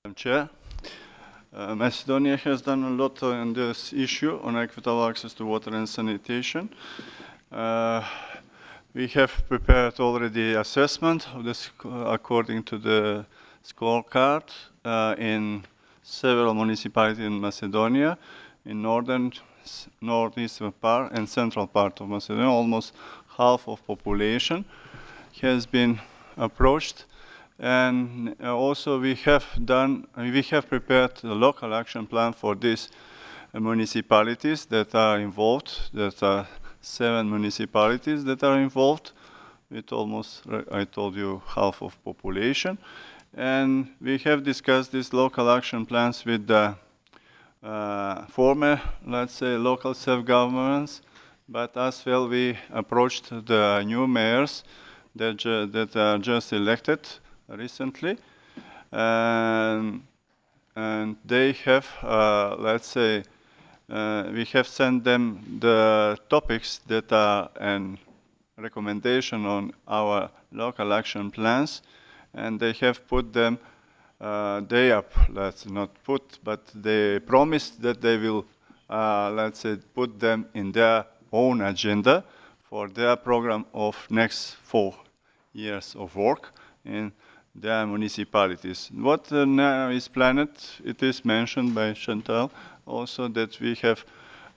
Madam Chair. Macedonia has done a lot on this issue on equitable access to water and sanitation. We have prepared already assessment of this according to the scorecard in several municipalities in Macedonia, in northeastern part and central part of Macedonia. Almost half of population has been approached. And also we have prepared a local action plan for these municipalities that are involved. There are 7 municipalities that are involved with almost, I told you, half of population. And we have discussed these local action plans with the former, let's say, local self-governments, but as well we approached the new mayors that are just elected recently, and they have, let's say, we have sent them the topics that are an recommendation on our local action plans, and they have put them, let's not put, but they promised that they will, let's say, put them in their own agenda for their program of next 4 years of work in their municipalities. What now is planned, it is mentioned by Chantal also that we have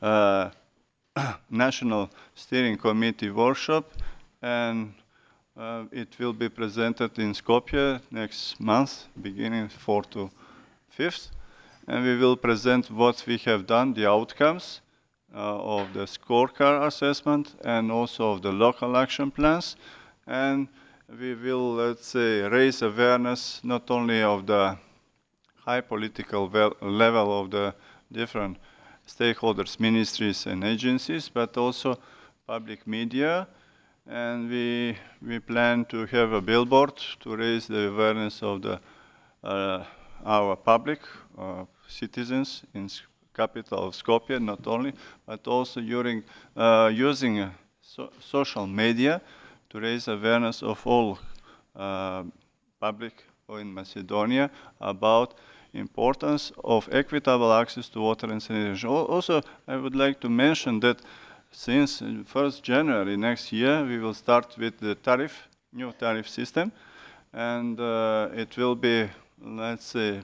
National Steering Committee workshop, and it will be presented in Skopje next month, beginning 4th to 5th. And we will present what we have done, the outcomes of the scorecard assessment and also of the local action plans. And we will, let's say, raise awareness not only of the high political level of the different stakeholders, ministries and agencies, but also public media. And we plan to have a billboard to raise the awareness of the our public citizens in capital of Skopje, not only, but also using social media to raise awareness of all public in Macedonia about importance of equitable access to water and sanitation. Also, I would like to mention that since 1st January next year, we will start with the new tariff system, and it will be, let's say,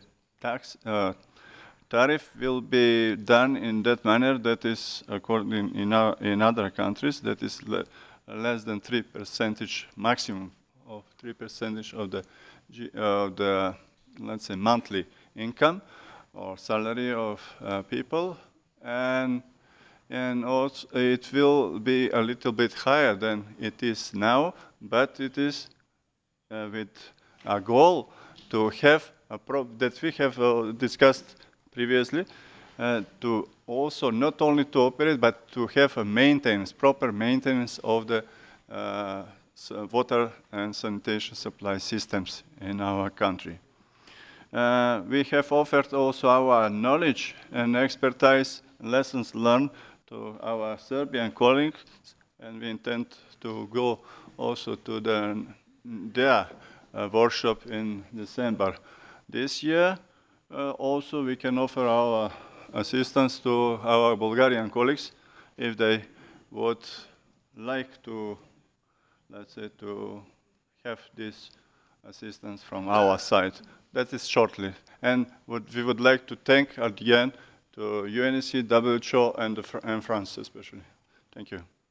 tariff will be done in that manner that is according in other countries, that is less than 3% maximum of 3% of the, let's say, monthly income or salary of people, and also it will be a little bit higher than it is now, but it is with a goal to have that we have discussed previously, to also not only to operate, but to have a proper maintenance of the water and sanitation supply systems in our country. We have offered also our knowledge and expertise, lessons learned to our Serbian colleagues, and we intend to go also to their workshop in December this year. Also, we can offer our assistance to our Bulgarian colleagues if they would like to, let's say, to have this assistance from our side. That is shortly. And we would like to thank at the end to UNEC, WHO, and France especially. Thank you.